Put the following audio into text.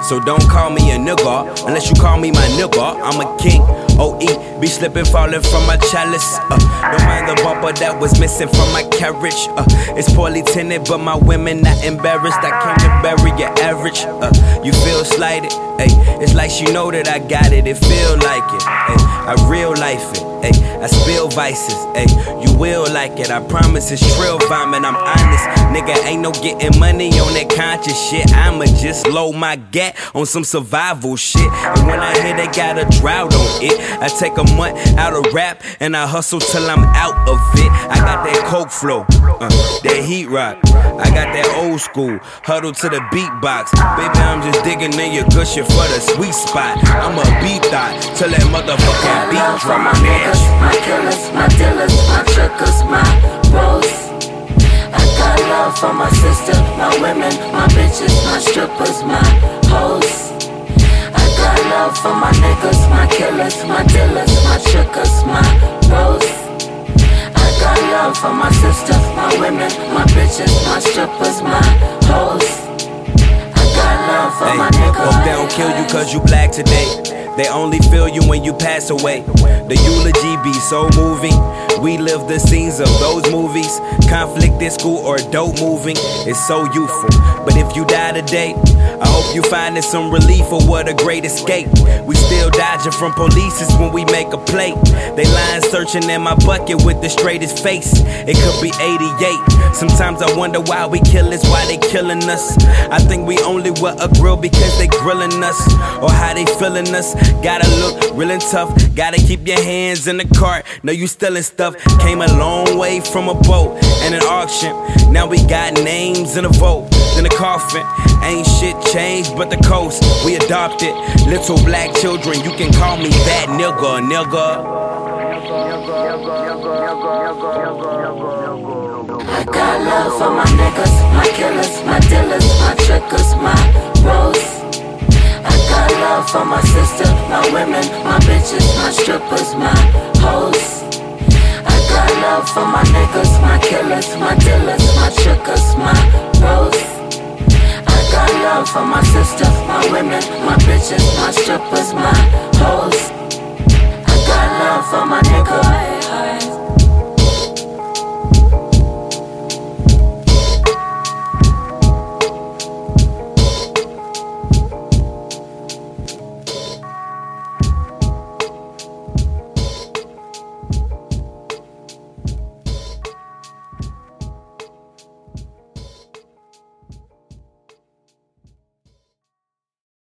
So don't call me a nigga unless you call me my nigga. I'm a king. OE, be slipping, falling from my chalice. Don't mind the bumper that was missing from my carriage. It's poorly tinted, but my women not embarrassed. I came to bury your average. You feel slighted, ayy. It's like she know that I got it. It feel like it, ayy. I real life it, ayy. I spill vices, ayy. You will like it. I promise it's trill vomit. I'm honest, nigga. Ain't no getting money on that conscious shit. I'ma just load my gat on some survival shit. And when I hear they got a drought on it, I take a month out of rap and I hustle till I'm out of it. I got that coke flow, that heat rock. I got that old school, huddle to the beatbox. Baby, I'm just digging in your good shit for the sweet spot. I'm a beat thot till that motherfucking beat drop. My niggas, my killers, my dealers, my truckers, my bros. I got love for my sister, my women, my bitches, my strippers, my hoes. I got love for my niggas, my killers, my dealers, my truckers, my bros. I got love for my sister, my women, my bitches, my strippers, my hoes. I got love for my niggas. Hope they don't kill you cause you black today. They only feel you when you pass away. The eulogy be so moving. We live the scenes of those movies. Conflict in school or dope moving. It's so youthful. But if you die today, I hope you finding some relief or what a great escape. We still dodging from polices when we make a plate. They lying searching in my bucket with the straightest face. It could be 88. Sometimes I wonder why we kill us, why they killing us. I think we only wear a grill because they grilling us, or how they feeling us. Gotta look real and tough. Gotta keep your hands in the cart. Know you stealing stuff. Came a long way from a boat and an auction. Now we got names in a vote. In a coffin. Ain't shit changed but the coast. We adopted little black children. You can call me that nigga, nigga. I got love for my niggas, my killers, my dealers, my truckers, my bros. I got love for my sister, my women, my bitches, my strippers, my hoes. I got love for my niggas, my killers, my dealers, my truckers, my bros. I got love for my sister, my women, my bitches, my strippers, my hoes. I got love for my nigga.